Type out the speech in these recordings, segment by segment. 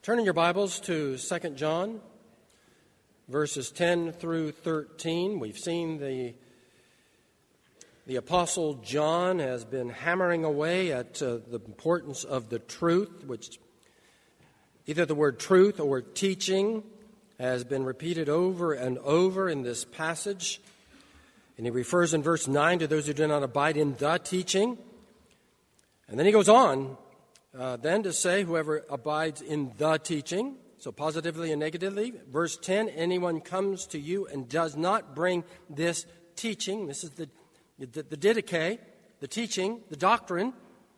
Turn in your Bibles to 2 John, verses 10 through 13. We've seen the Apostle John has been hammering away at the importance of the truth, which either the word truth or teaching has been repeated over and over in this passage. And he refers in verse 9 to those who do not abide in the teaching. And then he goes on then to say, whoever abides in the teaching, so positively and negatively. Verse 10, anyone comes to you and does not bring this teaching, this is the didache, the teaching, the doctrine,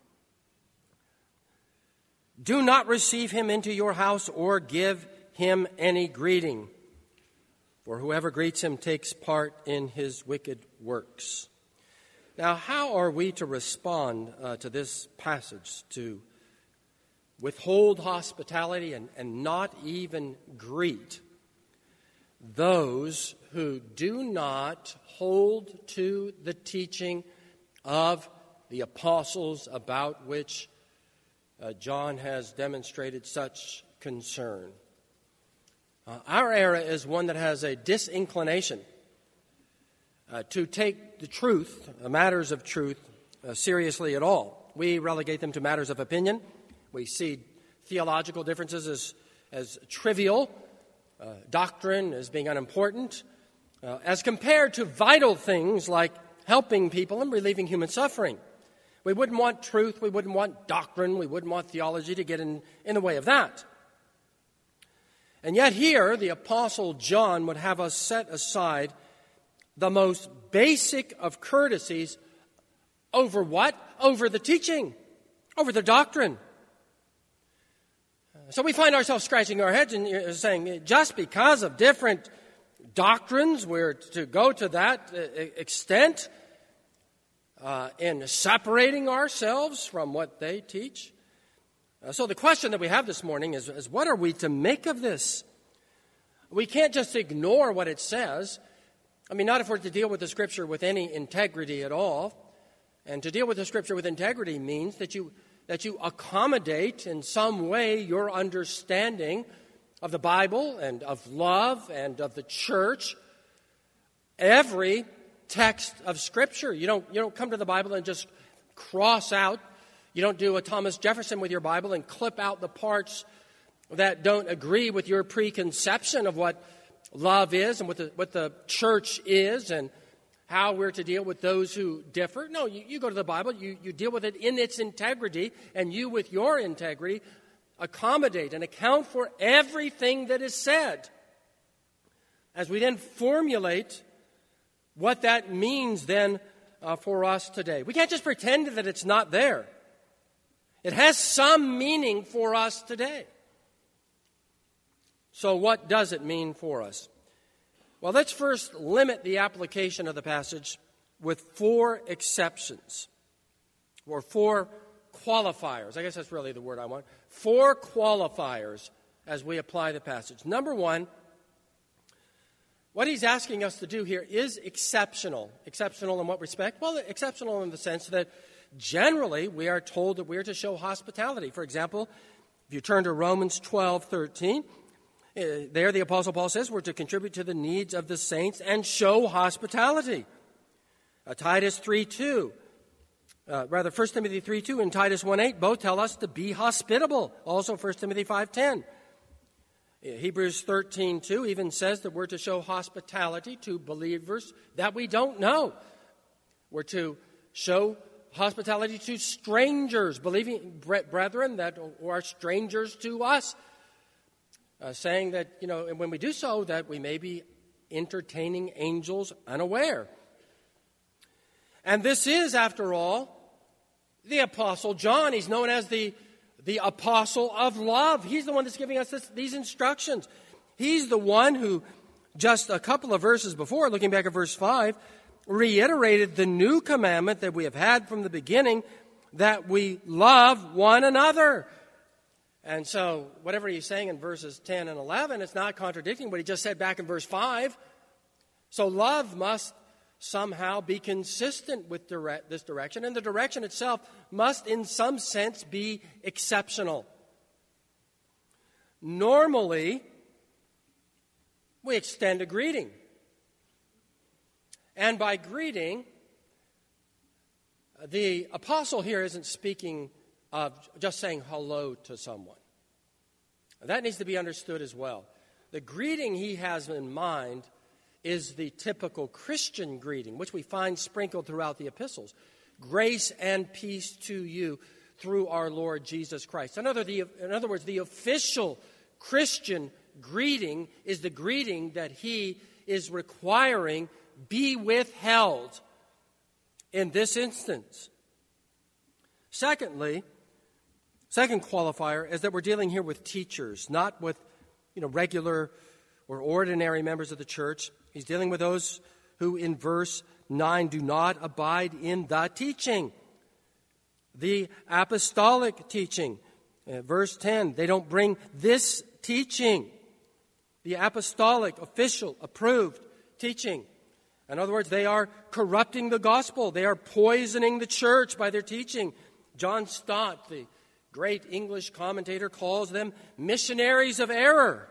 do not receive him into your house or give him any greeting. For whoever greets him takes part in his wicked works. Now, how are we to respond to this passage, to withhold hospitality and not even greet those who do not hold to the teaching of the apostles about which John has demonstrated such concern? Our era is one that has a disinclination to take the truth, matters of truth, seriously at all. We relegate them to matters of opinion. We see theological differences as trivial, doctrine as being unimportant, as compared to vital things like helping people and relieving human suffering. We wouldn't want truth, we wouldn't want doctrine, we wouldn't want theology to get in the way of that. And yet here, the Apostle John would have us set aside the most basic of courtesies over what? Over the teaching, over the doctrine. So we find ourselves scratching our heads and saying, just because of different doctrines, we're to go to that extent in separating ourselves from what they teach. So the question that we have this morning is what are we to make of this? We can't just ignore what it says. I mean, not if we're to deal with the Scripture with any integrity at all. And to deal with the Scripture with integrity means that you accommodate in some way your understanding of the Bible and of love and of the church, every text of Scripture. You don't come to the Bible and just cross out. You don't do a Thomas Jefferson with your Bible and clip out the parts that don't agree with your preconception of what love is and what the church is and how we're to deal with those who differ. No, you go to the Bible, you deal with it in its integrity, and you, with your integrity, accommodate and account for everything that is said. As we then formulate what that means then for us today. We can't just pretend that it's not there. It has some meaning for us today. So what does it mean for us? Well, let's first limit the application of the passage with 4 exceptions, or 4 qualifiers. I guess that's really the word I want. 4 qualifiers as we apply the passage. Number 1, what he's asking us to do here is exceptional. Exceptional in what respect? Well, exceptional in the sense that generally we are told that we are to show hospitality. For example, if you turn to Romans 12:13, there the Apostle Paul says we're to contribute to the needs of the saints and show hospitality. Titus 3:2, 1 Timothy 3:2 and Titus 1:8 both tell us to be hospitable. Also 1 Timothy 5:10. Hebrews 13:2 even says that we're to show hospitality to believers that we don't know. We're to show hospitality to strangers, believing brethren that are strangers to us. Saying that, and when we do so, that we may be entertaining angels unaware. And this is, after all, the Apostle John. He's known as the Apostle of Love. He's the one that's giving us these instructions. He's the one who, just a couple of verses before, looking back at verse 5, reiterated the new commandment that we have had from the beginning, that we love one another. And so whatever he's saying in verses 10 and 11, it's not contradicting what he just said back in verse 5. So love must somehow be consistent with this direction, and the direction itself must in some sense be exceptional. normally we extend a greeting. And by greeting, the apostle here isn't speaking of just saying hello to someone. That needs to be understood as well. The greeting he has in mind is the typical Christian greeting, which we find sprinkled throughout the epistles. Grace and peace to you through our Lord Jesus Christ. In other words, the official Christian greeting is the greeting that he is requiring be withheld in this instance. Secondly, second qualifier is that we're dealing here with teachers, not with regular or ordinary members of the church. He's dealing with those who in verse 9 do not abide in the teaching, the apostolic teaching. Verse 10, they don't bring this teaching, the apostolic, official, approved teaching. In other words, they are corrupting the gospel. They are poisoning the church by their teaching. John Stott, the great English commentator, calls them missionaries of error.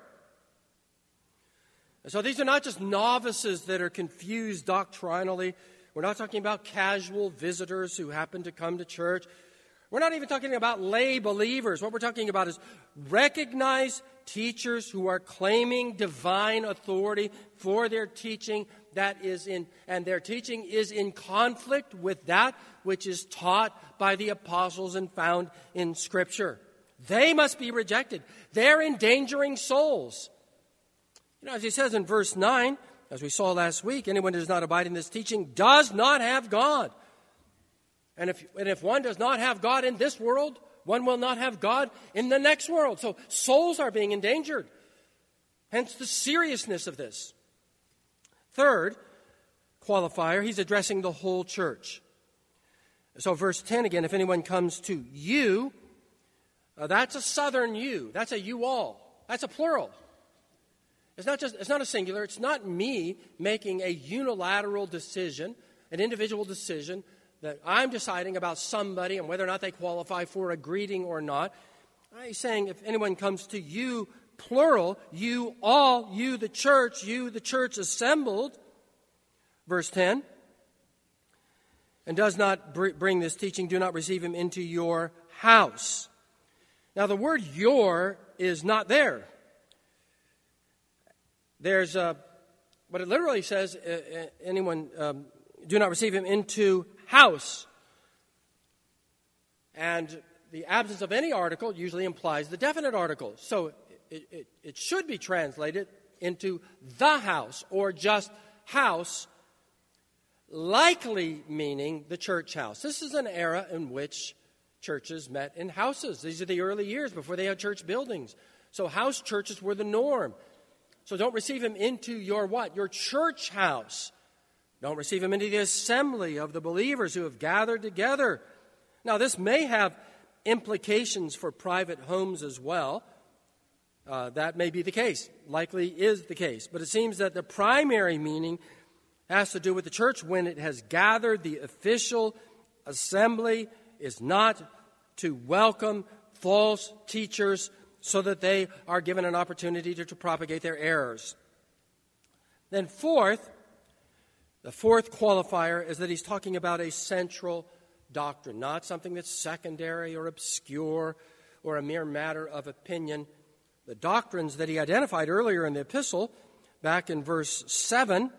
So these are not just novices that are confused doctrinally. We're not talking about casual visitors who happen to come to church. We're not even talking about lay believers. What we're talking about is recognized teachers who are claiming divine authority for their teaching and their teaching is in conflict with that which is taught by the apostles and found in Scripture. They must be rejected. They're endangering souls. As he says in verse 9, as we saw last week, anyone who does not abide in this teaching does not have God. And if one does not have God in this world, one will not have God in the next world. So souls are being endangered. Hence the seriousness of this. Third qualifier, he's addressing the whole church. So verse 10 again, if anyone comes to you, that's a southern you. That's a you all. That's a plural. It's not a singular. It's not me making a unilateral decision, an individual decision that I'm deciding about somebody and whether or not they qualify for a greeting or not. He's saying if anyone comes to you, plural, you all, you the church assembled, verse 10, and does not bring this teaching, do not receive him into your house. Now the word your is not there. There's what it literally says, anyone do not receive him into house. And the absence of any article usually implies the definite article. So it should be translated into the house or just house, likely meaning the church house. This is an era in which churches met in houses. These are the early years before they had church buildings. So house churches were the norm. So don't receive him into your what? Your church house. Don't receive him into the assembly of the believers who have gathered together. Now, this may have implications for private homes as well. That may be the case, likely is the case. But it seems that the primary meaning has to do with the church when it has gathered. The official assembly is not to welcome false teachers so that they are given an opportunity to propagate their errors. Then the fourth qualifier is that he's talking about a central doctrine, not something that's secondary or obscure or a mere matter of opinion. The doctrines that he identified earlier in the epistle, back in verse 7,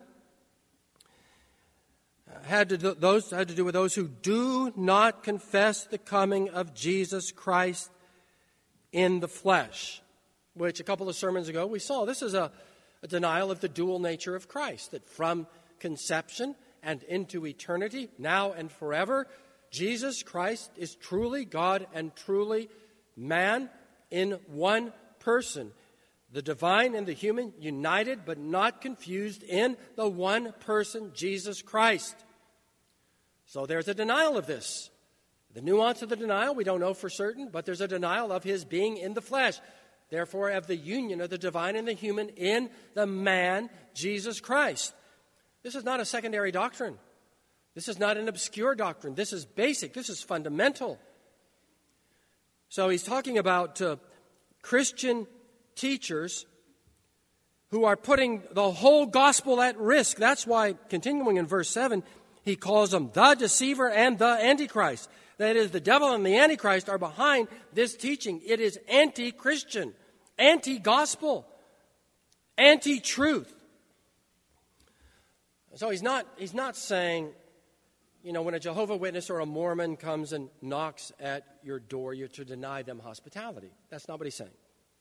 had to do with those who do not confess the coming of Jesus Christ in the flesh, which a couple of sermons ago we saw. This is a denial of the dual nature of Christ, that from conception and into eternity, now and forever, Jesus Christ is truly God and truly man in one person. The divine and the human united but not confused in the one person, Jesus Christ. So there's a denial of this. The nuance of the denial, we don't know for certain, but there's a denial of his being in the flesh. Therefore, of the union of the divine and the human in the man, Jesus Christ. This is not a secondary doctrine. This is not an obscure doctrine. This is basic. This is fundamental. So he's talking about Christian teachers who are putting the whole gospel at risk. That's why, continuing in verse 7, he calls them the deceiver and the antichrist. That is, the devil and the antichrist are behind this teaching. It is anti-Christian, anti-gospel, anti-truth. So he's not saying, when a Jehovah's Witness or a Mormon comes and knocks at your door, you're to deny them hospitality. That's not what he's saying.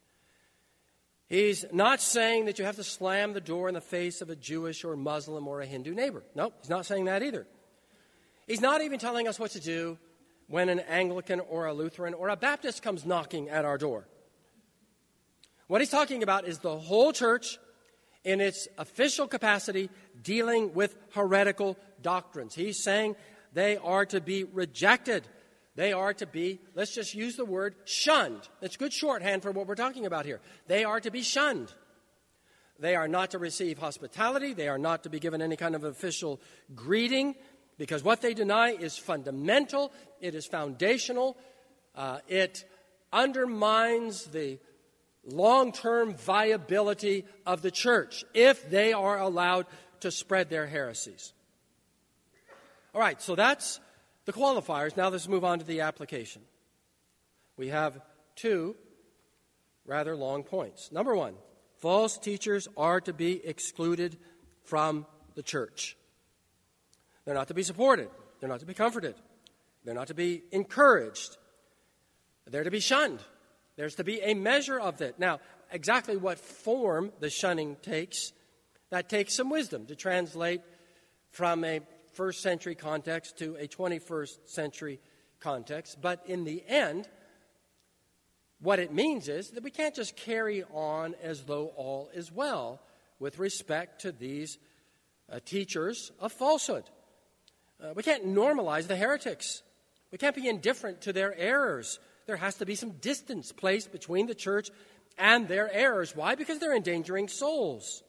He's not saying that you have to slam the door in the face of a Jewish or Muslim or a Hindu neighbor. No, he's not saying that either. He's not even telling us what to do when an Anglican or a Lutheran or a Baptist comes knocking at our door. What he's talking about is the whole church in its official capacity dealing with heretical doctrines. He's saying they are to be rejected. They are to be, let's just use the word, shunned. That's good shorthand for what we're talking about here. They are to be shunned. They are not to receive hospitality. They are not to be given any kind of official greeting, because what they deny is fundamental. It is foundational. It undermines the long-term viability of the church if they are allowed to spread their heresies. All right, so that's the qualifiers. Now let's move on to the application. We have two rather long points. Number one, false teachers are to be excluded from the church. They're not to be supported. They're not to be comforted. They're not to be encouraged. They're to be shunned. There's to be a measure of it. Now, exactly what form the shunning takes, that takes some wisdom to translate from a first century context to a 21st century context. But in the end, what it means is that we can't just carry on as though all is well with respect to these teachers of falsehood. We can't normalize the heretics. We can't be indifferent to their errors. There has to be some distance placed between the church and their errors. Why? Because they're endangering souls.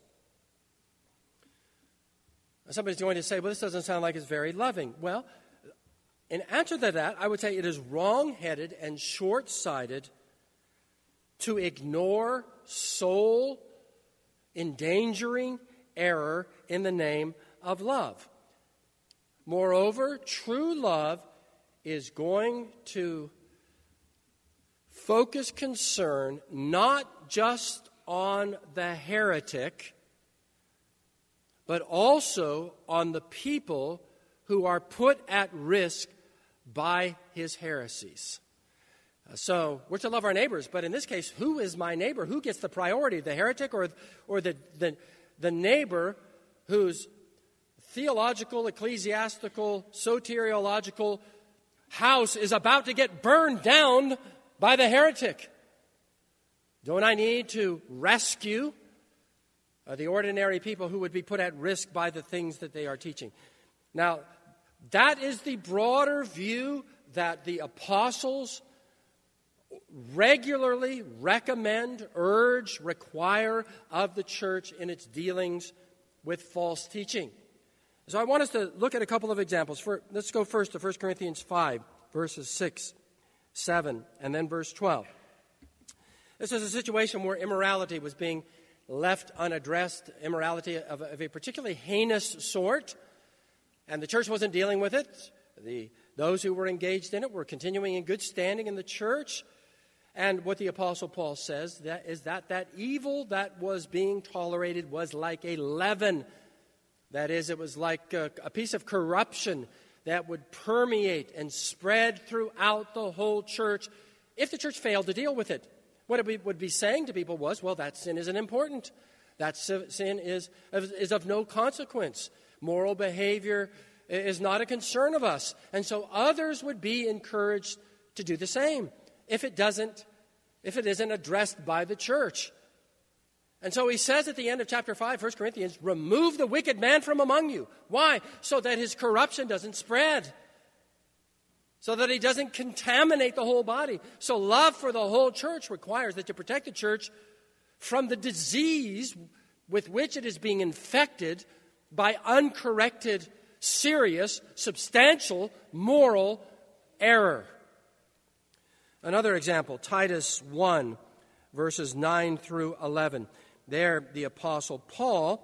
Somebody's going to say, well, this doesn't sound like it's very loving. Well, in answer to that, I would say it is wrong-headed and short-sighted to ignore soul-endangering error in the name of love. Moreover, true love is going to focus concern not just on the heretic, but also on the people who are put at risk by his heresies. So we're to love our neighbors, but in this case, who is my neighbor? Who gets the priority, the heretic or the neighbor whose theological, ecclesiastical, soteriological house is about to get burned down by the heretic? Don't I need to rescue the ordinary people who would be put at risk by the things that they are teaching? Now, that is the broader view that the apostles regularly recommend, urge, require of the church in its dealings with false teaching. So I want us to look at a couple of examples. Let's go first to 1 Corinthians 5, verses 6, 7, and then verse 12. This is a situation where immorality was being left unaddressed, immorality of a particularly heinous sort, and the church wasn't dealing with it. Those who were engaged in it were continuing in good standing in the church. And what the Apostle Paul says is that evil that was being tolerated was like a leaven. That is, it was like a piece of corruption that would permeate and spread throughout the whole church if the church failed to deal with it. What it would be saying to people was, well, that sin isn't important. That sin is of no consequence. Moral behavior is not a concern of us. And so others would be encouraged to do the same if it isn't addressed by the church. And so he says at the end of chapter 5, 1 Corinthians, remove the wicked man from among you. Why? So that his corruption doesn't spread. So that he doesn't contaminate the whole body. So love for the whole church requires that you protect the church from the disease with which it is being infected by uncorrected, serious, substantial, moral error. Another example, Titus 1, verses 9 through 11. There, the Apostle Paul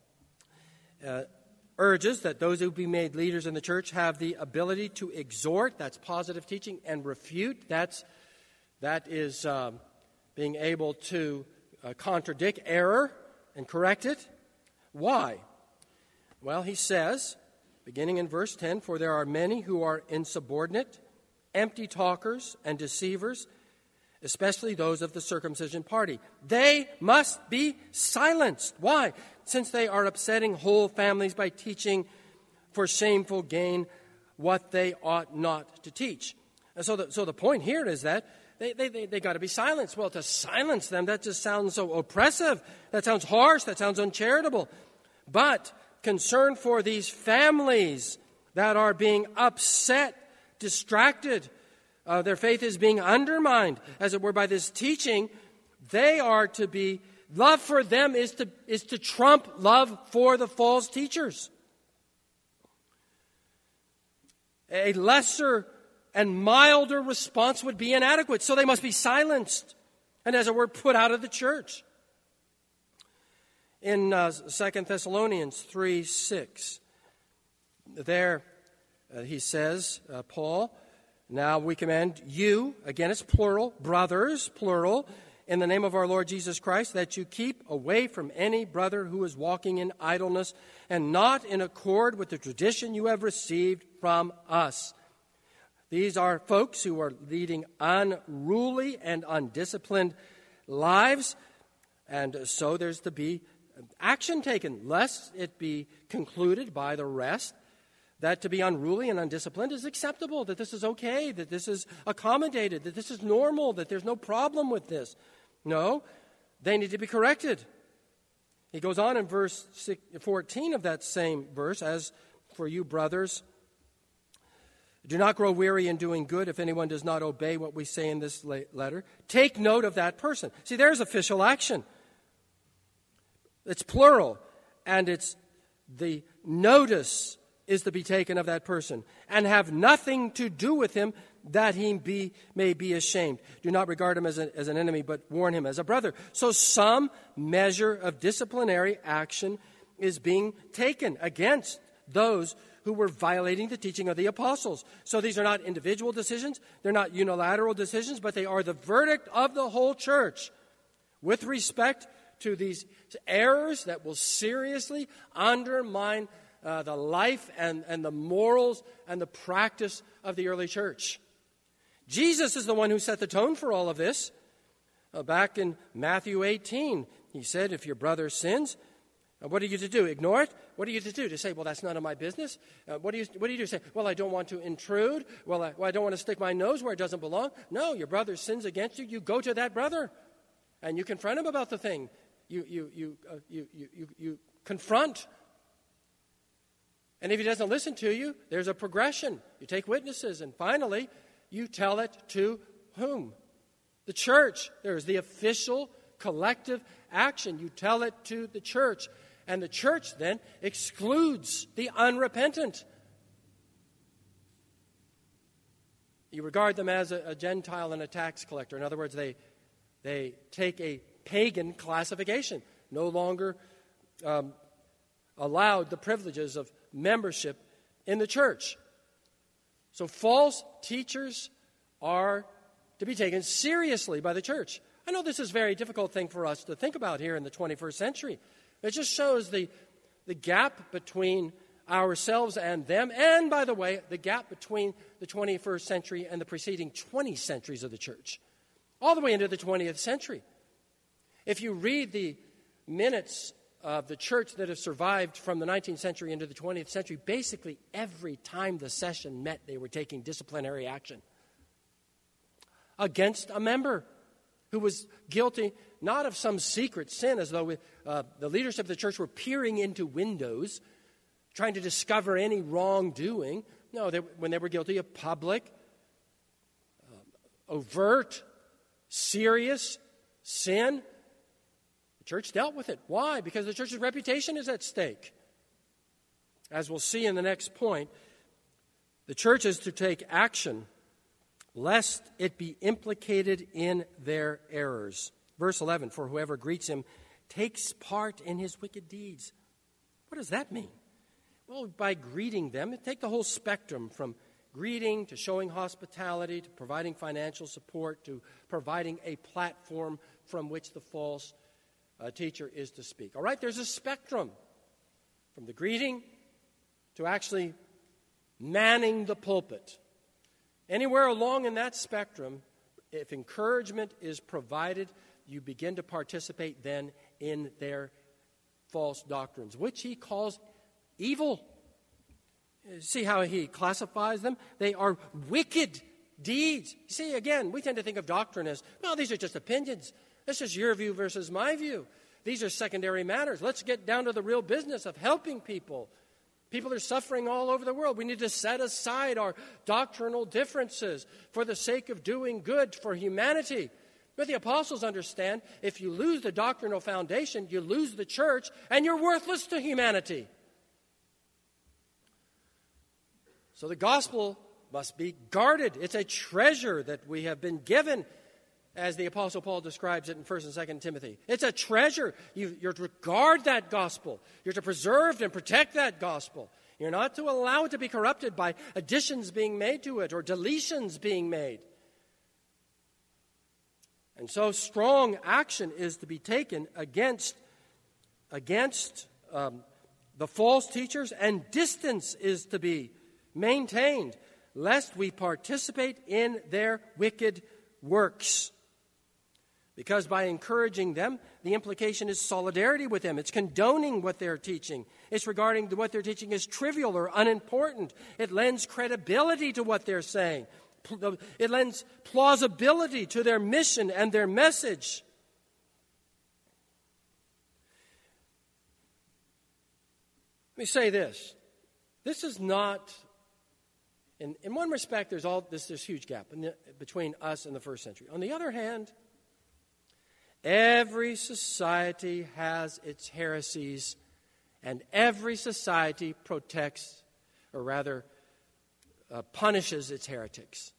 urges that those who be made leaders in the church have the ability to exhort, that's positive teaching, and refute, that is being able to contradict error and correct it. Why? Well, he says, beginning in verse 10, "For there are many who are insubordinate, empty talkers, and deceivers, especially those of the circumcision party. They must be silenced." Why? Since they are upsetting whole families by teaching for shameful gain what they ought not to teach. And so the point here is that they got to be silenced. Well, to silence them, that just sounds so oppressive. That sounds harsh. That sounds uncharitable. But concern for these families that are being upset, distracted, their faith is being undermined, as it were, by this teaching, they are to be, love for them is to trump love for the false teachers. A lesser and milder response would be inadequate, so they must be silenced and, as it were, put out of the church. In 2 Thessalonians 3:6, there he says, Paul, "Now we command you," again it's plural, brothers, plural, "in the name of our Lord Jesus Christ, that you keep away from any brother who is walking in idleness and not in accord with the tradition you have received from us." These are folks who are leading unruly and undisciplined lives, and so there's to be action taken, lest it be concluded by the rest that to be unruly and undisciplined is acceptable, that this is okay, that this is accommodated, that this is normal, that there's no problem with this. No, they need to be corrected. He goes on in verse 14 of that same verse, "As for you, brothers, do not grow weary in doing good. If anyone does not obey what we say in this letter, take note of that person." See, there's official action. It's plural, and it's the notice is to be taken of that person, and have nothing to do with him, that he may be ashamed. Do not regard him as an enemy, but warn him as a brother. So some measure of disciplinary action is being taken against those who were violating the teaching of the apostles. So these are not individual decisions, they're not unilateral decisions, but they are the verdict of the whole church with respect to these errors that will seriously undermine the life and the morals and the practice of the early church. Jesus is the one who set the tone for all of this. Back in Matthew 18, he said, "If your brother sins, what are you to do? Ignore it? What are you to do? To say, well, that's none of my business? What do you do? Say, well, I don't want to intrude. Well, I don't want to stick my nose where it doesn't belong. No, your brother sins against you. You go to that brother, and you confront him about the thing. You confront. And if he doesn't listen to you, there's a progression. You take witnesses, and finally, you tell it to whom? The church. There's the official collective action. You tell it to the church. And the church then excludes the unrepentant. You regard them as a Gentile and a tax collector. In other words, they take a pagan classification. No longer allowed the privileges of membership in the church. So false teachers are to be taken seriously by the church. I know this is a very difficult thing for us to think about here in the 21st century. It just shows the gap between ourselves and them, and, by the way, the gap between the 21st century and the preceding 20 centuries of the church, all the way into the 20th century. If you read the minutes of the church that have survived from the 19th century into the 20th century, basically every time the session met, they were taking disciplinary action against a member who was guilty not of some secret sin, as though the leadership of the church were peering into windows, trying to discover any wrongdoing. No, when they were guilty of public, overt, serious sin, the church dealt with it. Why? Because the church's reputation is at stake. As we'll see in the next point, the church is to take action lest it be implicated in their errors. Verse 11, for whoever greets him takes part in his wicked deeds. What does that mean? Well, by greeting them, take the whole spectrum from greeting to showing hospitality to providing financial support to providing a platform from which the false teacher is to speak. All right, there's a spectrum from the greeting to actually manning the pulpit. Anywhere along in that spectrum, if encouragement is provided, you begin to participate then in their false doctrines, which he calls evil. See how he classifies them? They are wicked deeds. See, again, we tend to think of doctrine as, well, these are just opinions. This is your view versus my view. These are secondary matters. Let's get down to the real business of helping people. People are suffering all over the world. We need to set aside our doctrinal differences for the sake of doing good for humanity. But the apostles understand if you lose the doctrinal foundation, you lose the church, and you're worthless to humanity. So the gospel must be guarded. It's a treasure that we have been given, as the Apostle Paul describes it in 1 and 2 Timothy. It's a treasure. You're to guard that gospel. You're to preserve and protect that gospel. You're not to allow it to be corrupted by additions being made to it or deletions being made. And so strong action is to be taken against the false teachers, and distance is to be maintained, lest we participate in their wicked works. Because by encouraging them, the implication is solidarity with them. It's condoning what they're teaching. It's regarding what they're teaching as trivial or unimportant. It lends credibility to what they're saying. It lends plausibility to their mission and their message. Let me say this. This is not, in one respect, there's this huge gap between us and the first century. On the other hand, every society has its heresies, and every society protects, or rather, punishes its heretics.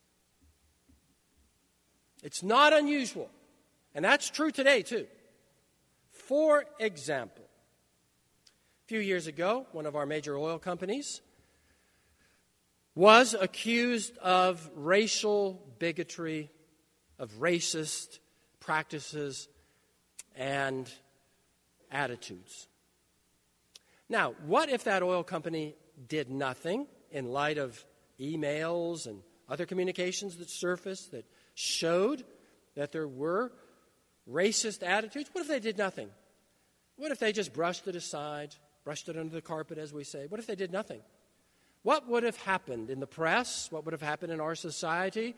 It's not unusual, and that's true today too. For example, a few years ago, one of our major oil companies was accused of racial bigotry, of racist practices and attitudes. Now, what if that oil company did nothing in light of emails and other communications that surfaced that showed that there were racist attitudes? What if they did nothing? What if they just brushed it aside, brushed it under the carpet, as we say? What if they did nothing? What would have happened in the press? What would have happened in our society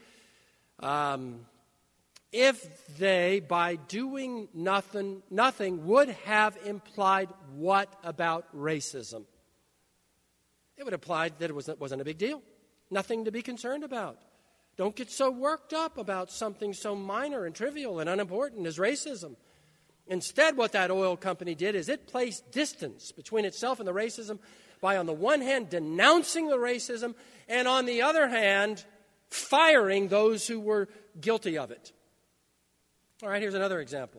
if they, by doing nothing, would have implied what about racism? It would have implied that it wasn't a big deal. Nothing to be concerned about. Don't get so worked up about something so minor and trivial and unimportant as racism. Instead, what that oil company did is it placed distance between itself and the racism by, on the one hand, denouncing the racism, and on the other hand, firing those who were guilty of it. All right, here's another example.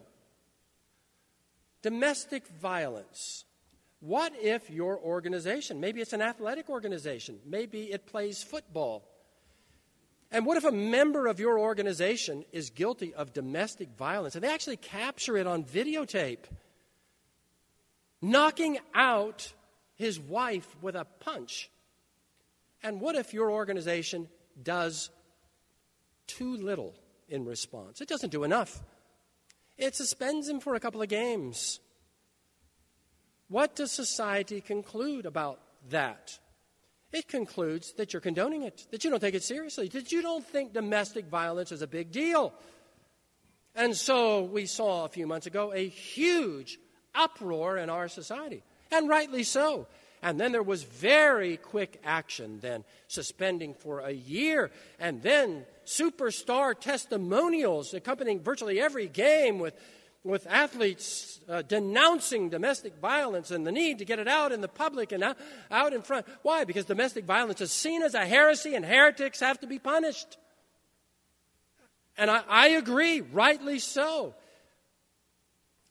Domestic violence. What if your organization, maybe it's an athletic organization, maybe it plays football, and what if a member of your organization is guilty of domestic violence and they actually capture it on videotape, knocking out his wife with a punch? And what if your organization does too little in response? It doesn't do enough. It suspends him for a couple of games. What does society conclude about that? It concludes that you're condoning it, that you don't take it seriously, that you don't think domestic violence is a big deal. And so we saw a few months ago a huge uproar in our society, and rightly so. And then there was very quick action, then suspending for a year, and then superstar testimonials accompanying virtually every game with athletes denouncing domestic violence and the need to get it out in the public and out in front. Why? Because domestic violence is seen as a heresy and heretics have to be punished. And I agree, rightly so.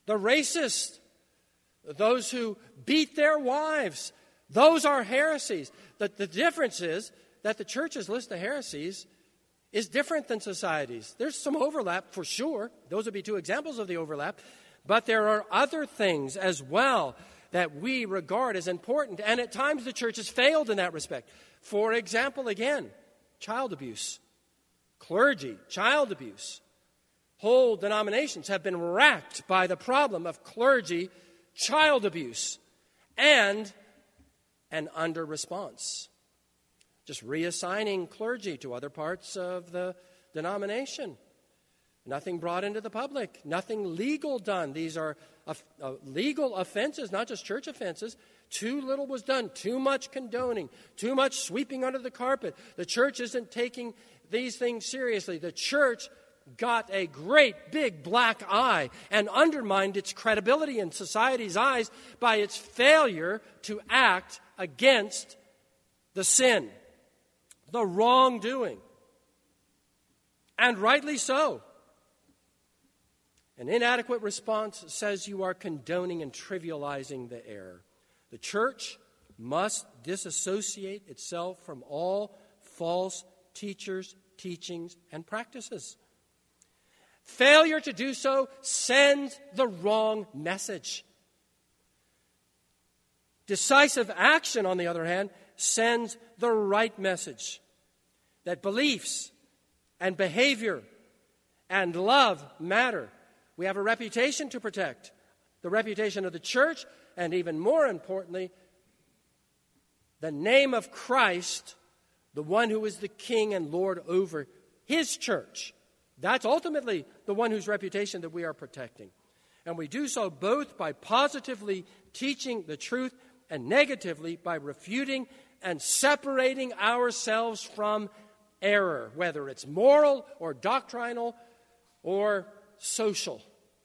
the racist, those who beat their wives. Those are heresies. The difference is that the church's list of heresies is different than society's. There's some overlap for sure. Those would be two examples of the overlap. But there are other things as well that we regard as important. And at times the church has failed in that respect. For example, again, child abuse. Clergy, child abuse. Whole denominations have been racked by the problem of clergy, child abuse, and an under-response. Just reassigning clergy to other parts of the denomination. Nothing brought into the public. Nothing legal done. These are legal offenses, not just church offenses. Too little was done. Too much condoning. Too much sweeping under the carpet. The church isn't taking these things seriously. The church got a great big black eye and undermined its credibility in society's eyes by its failure to act against the sin, the wrongdoing. And rightly so. An inadequate response says you are condoning and trivializing the error. The church must disassociate itself from all false teachers, teachings, and practices. Failure to do so sends the wrong message. Decisive action, on the other hand, sends the right message. That beliefs and behavior and love matter. We have a reputation to protect. The reputation of the church, and even more importantly, the name of Christ, the one who is the King and Lord over His church. That's ultimately the one whose reputation that we are protecting. And we do so both by positively teaching the truth and negatively by refuting and separating ourselves from error, whether it's moral or doctrinal or social.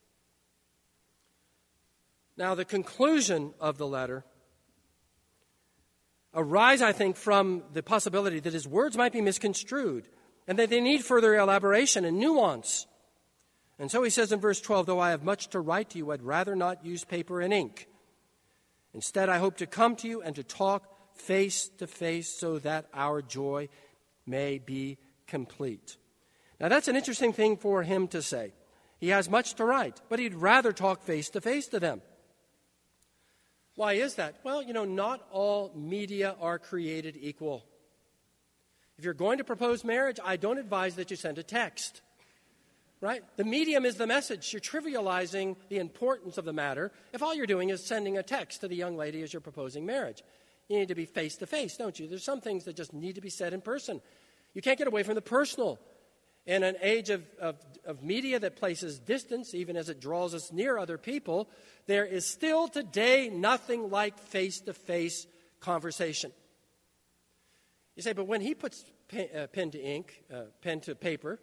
Now, the conclusion of the letter arise, I think, from the possibility that his words might be misconstrued and that they need further elaboration and nuance. And so he says in verse 12, though I have much to write to you, I'd rather not use paper and ink. Instead, I hope to come to you and to talk face to face so that our joy may be complete. Now, that's an interesting thing for him to say. He has much to write, but he'd rather talk face to face to them. Why is that? Well, not all media are created equal. If you're going to propose marriage, I don't advise that you send a text. Right? The medium is the message. You're trivializing the importance of the matter if all you're doing is sending a text to the young lady as you're proposing marriage. You need to be face-to-face, don't you? There's some things that just need to be said in person. You can't get away from the personal. In an age of media that places distance, even as it draws us near other people, there is still today nothing like face-to-face conversation. You say, but when he puts pen to ink, pen to paper,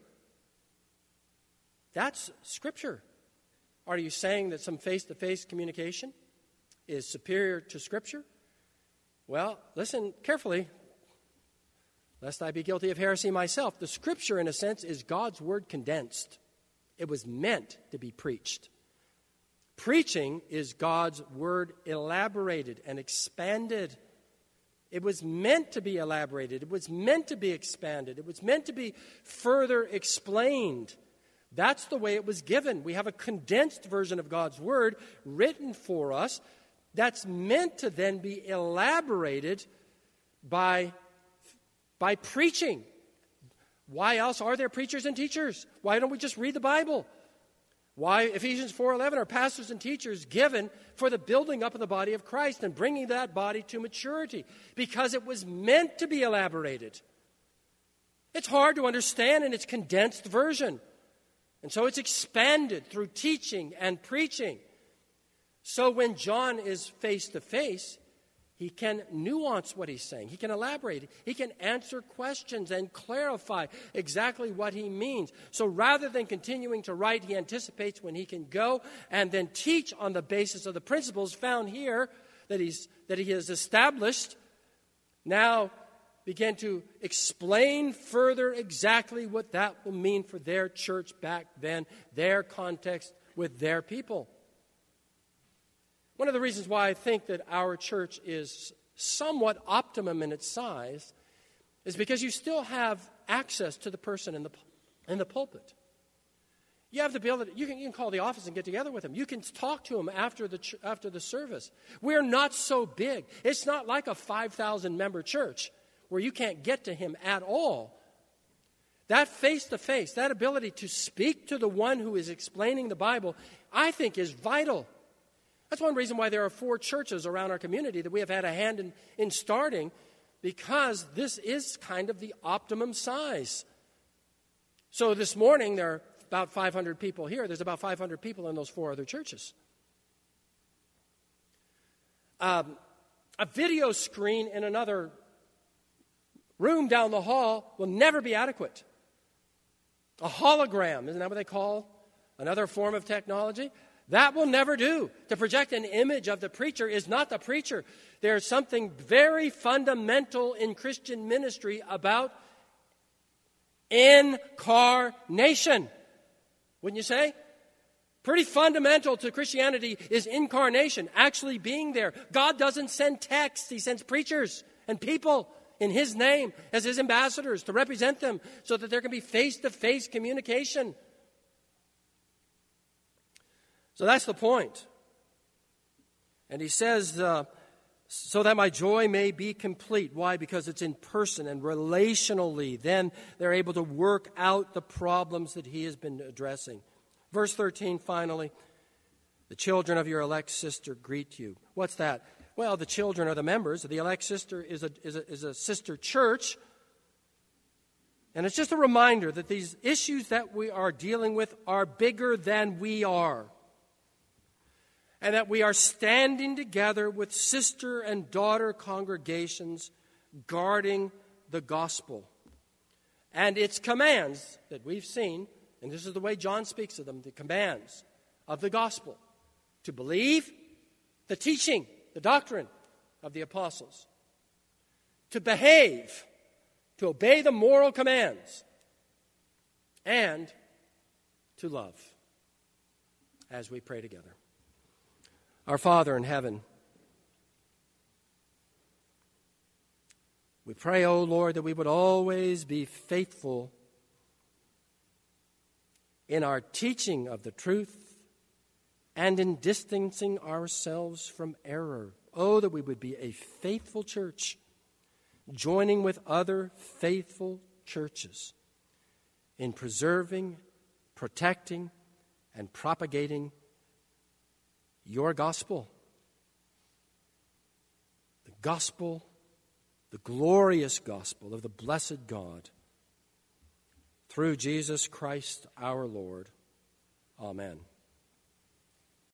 that's Scripture. Are you saying that some face-to-face communication is superior to Scripture? Well, listen carefully, lest I be guilty of heresy myself. The Scripture, in a sense, is God's Word condensed. It was meant to be preached. Preaching is God's Word elaborated and expanded. It was meant to be elaborated. It was meant to be expanded. It was meant to be further explained. That's the way it was given. We have a condensed version of God's Word written for us that's meant to then be elaborated by preaching. Why else are there preachers and teachers? Why don't we just read the Bible? Why Ephesians 4:11 are pastors and teachers given for the building up of the body of Christ and bringing that body to maturity? Because it was meant to be elaborated. It's hard to understand in its condensed version. And so it's expanded through teaching and preaching. So when John is face to face, he can nuance what he's saying. He can elaborate. He can answer questions and clarify exactly what he means. So rather than continuing to write, he anticipates when he can go and then teach on the basis of the principles found here that he has established. Now begin to explain further exactly what that will mean for their church back then, their context with their people. One of the reasons why I think that our church is somewhat optimum in its size is because you still have access to the person in the pulpit. You have the ability, you can call the office and get together with them. You can talk to them after the service. We're not so big. It's not like a 5,000-member church where you can't get to him at all. That face-to-face, that ability to speak to the one who is explaining the Bible, I think is vital. That's one reason why there are 4 churches around our community that we have had a hand in starting, because this is kind of the optimum size. So this morning, there are about 500 people here. There's about 500 people in those 4 other churches. A video screen in another room down the hall will never be adequate. A hologram, isn't that what they call another form of technology? That will never do. To project an image of the preacher is not the preacher. There's something very fundamental in Christian ministry about incarnation. Wouldn't you say? Pretty fundamental to Christianity is incarnation, actually being there. God doesn't send texts. He sends preachers and people in His name as His ambassadors to represent them so that there can be face-to-face communication. So that's the point. And he says, so that my joy may be complete. Why? Because it's in person and relationally. Then they're able to work out the problems that he has been addressing. Verse 13, finally, the children of your elect sister greet you. What's that? Well, the children are the members. The elect sister is a sister church. And it's just a reminder that these issues that we are dealing with are bigger than we are. And that we are standing together with sister and daughter congregations guarding the gospel. And its commands that we've seen, and this is the way John speaks of them, the commands of the gospel. To believe the teaching, the doctrine of the apostles. To behave, to obey the moral commands. And to love as we pray together. Our Father in heaven, we pray, O Lord, that we would always be faithful in our teaching of the truth and in distancing ourselves from error. Oh, that we would be a faithful church, joining with other faithful churches in preserving, protecting, and propagating your gospel. The gospel, the glorious gospel of the blessed God. Through Jesus Christ our Lord. Amen.